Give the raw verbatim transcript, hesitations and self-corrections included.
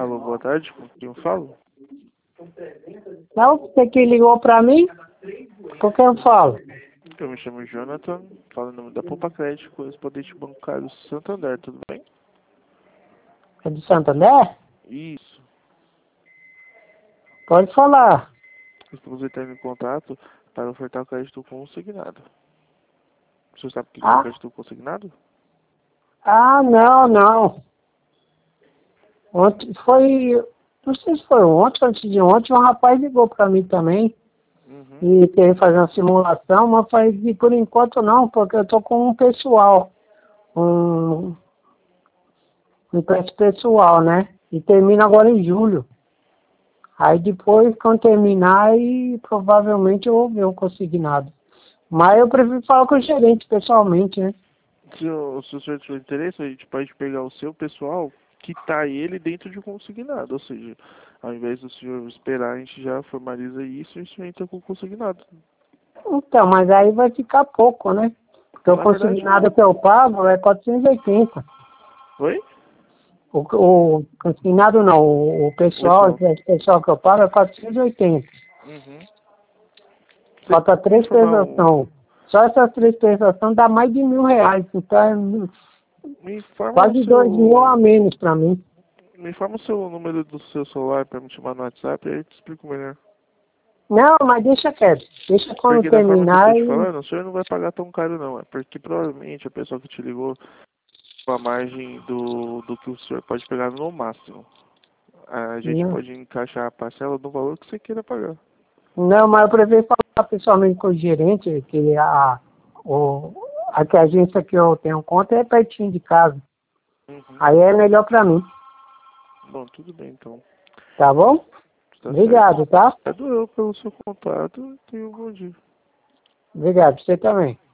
Alô, boa tarde, com quem eu falo? Não, você que ligou pra mim? Com quem eu falo? Eu me chamo Jonathan, falo em nome da Poupa Crédito, correspondente bancário Santander, tudo bem? É de Santander? Isso. Pode falar. Estamos entrando em contato para ofertar crédito consignado. O senhor sabe o que é Ah, crédito consignado? ah, não, não. Ontem foi, não sei se foi ontem, antes de ontem, um rapaz ligou pra mim também. Uhum. E queria fazer uma simulação, mas faz, e por enquanto não, porque eu tô com um pessoal. Um, um empréstimo pessoal, né? E termina agora em julho. Aí depois, quando terminar, aí provavelmente eu vou ver o consignado. Mas eu prefiro falar com o gerente pessoalmente, né? Se o, se o senhor tiver interesse, a gente pode pegar o seu pessoal, quitar ele dentro de um consignado. Ou seja, ao invés do senhor esperar, a gente já formaliza isso e o senhor entra com o consignado. Então, mas aí vai ficar pouco, né? Porque o Na verdade, consignado não. que eu pago é quatrocentos e oitenta. Oi? O, o consignado não, o, o pessoal, Pessoal. o pessoal que eu pago é quatrocentos e oitenta. Uhum. Você Falta me três informar um... prestações. Só essas três prestações dá mais de mil reais. Então é Me informa o quase dois mil a seu... menos para mim. Me informa o seu número do seu celular para me chamar no WhatsApp e aí eu te explico melhor. Não, mas deixa quieto. Deixa quando Porque da forma que eu tô terminar te e... falando, o senhor não vai pagar tão caro não. É porque provavelmente a pessoa que te ligou com a margem do, do que o senhor pode pegar no máximo. A gente Não, pode encaixar a parcela no valor que você queira pagar. não, mas eu prefiro falar pessoalmente com o gerente, que a, o, a que a agência que eu tenho conta é pertinho de casa. Uhum. Aí é melhor para mim. Bom, tudo bem então. Tá bom? Tá certo. Obrigado, tá? Obrigado eu pelo seu contato e tenha um bom dia. Obrigado, você também.